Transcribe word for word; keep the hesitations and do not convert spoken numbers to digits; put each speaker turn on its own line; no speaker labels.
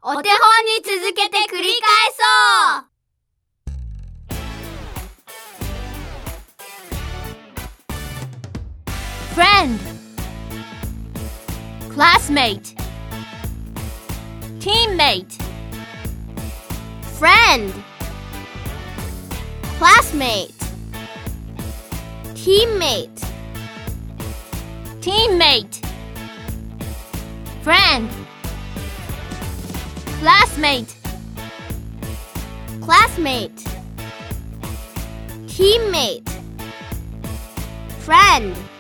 お手本に続けて繰り返そう。
Friend, classmate, teammate.
Friend, classmate, teammate.
Teammate, friend, classmate,
classmate, teammate, friend.